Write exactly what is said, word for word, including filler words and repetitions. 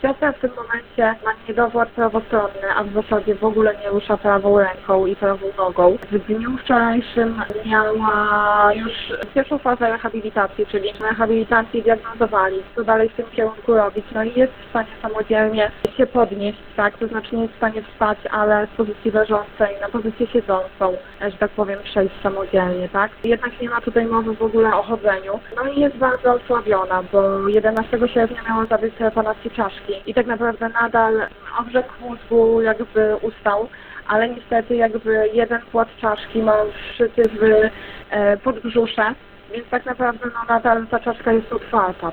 Siostra w tym momencie ma niedowład prawostronny, a w zasadzie w ogóle nie rusza prawą ręką i prawą nogą. W dniu wczorajszym miała już pierwszą fazę rehabilitacji, czyli rehabilitacji diagnozowali, co dalej w tym kierunku robić. No i jest w stanie samodzielnie się podnieść, tak? To znaczy nie jest w stanie wstać, ale z pozycji leżącej na pozycję siedzącą, że tak powiem, przejść samodzielnie, tak? Jednak nie ma tutaj mowy w ogóle o chodzeniu. No i jest bardzo osłabiona, bo jedenastego sierpnia miała zabieg trepanacji czaszki i tak naprawdę nadal obrzeg mózgu jakby ustał, ale niestety jakby jeden płat czaszki ma wszyty w e, podbrzusze, więc tak naprawdę no nadal ta czaszka jest otwarta.